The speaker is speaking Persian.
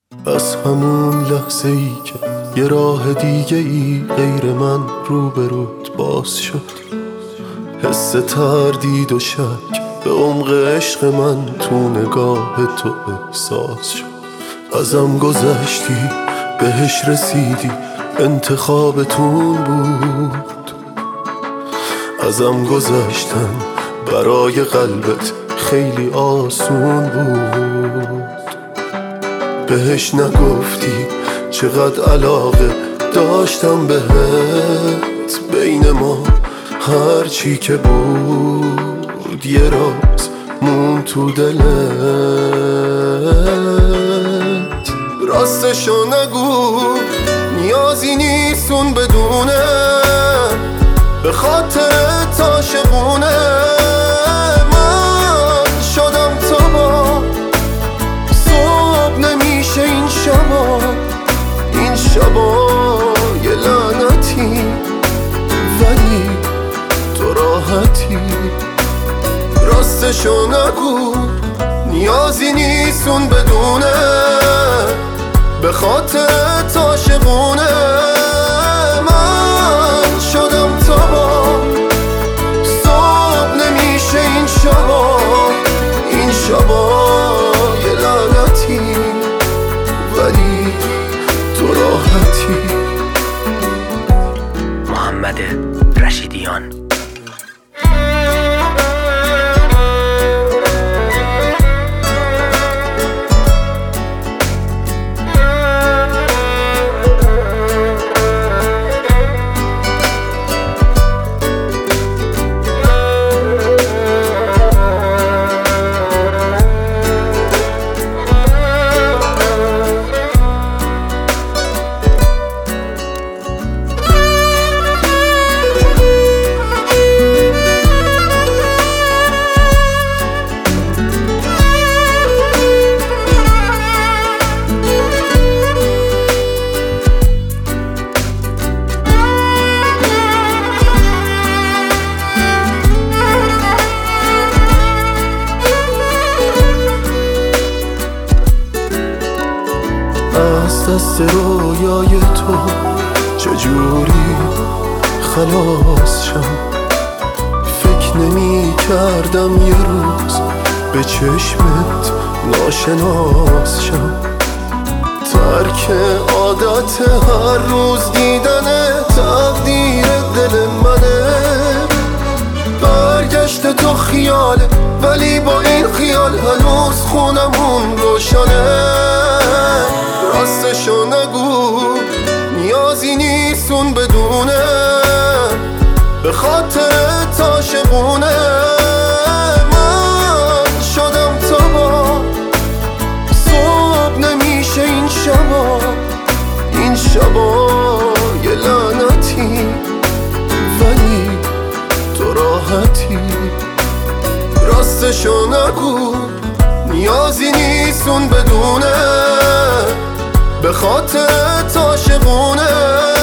از همون لحظه ای که یه راه دیگه ای غیر من روبروت باز شد، حس تردید و شک به عمق عشق من تو نگاه تو احساس شد. ازم گذشتی بهش رسیدی انتخابتون بود، ازم گذشتن برای قلبت خیلی آسون بود. بهش نگفتی چقدر علاقه داشتم بهت، بین ما هرچی که بود یه راز مون تو دلت. راستشو نگو نیازی نیست اون بدونه، به خاطر عاشقونه من شدم تبا. صبح نمیشه این شبا، این شبا یه لعنتی، ولی تو راحتی. راستشو نگو نیازی نیست اون بدونه، به خاطر عاشقونه من شدم تبا. صبح نمیشه این شبا، این شبا یه لعنتی، ولی تو راحتی. محمد رشیدیان. از دست رویای تو چجوری خلاص شم، فکر نمی کردم یه روز به چشمت ناشناس شم. ترک عادت هر روز دیدن تقدیر دل منه، برگشت تو خیاله ولی با این خیال هنوز خونمون روشنه. راستشو نگو نیازی نیست اون بدونه، به خاطر عاشقونه من شدم تبا. صبح نمیشه این شبا، این شبا یه لعنتی، ولی تو راحتی. راستشو نگو نیازی نیست اون بدونه، به خاطر عاشقونه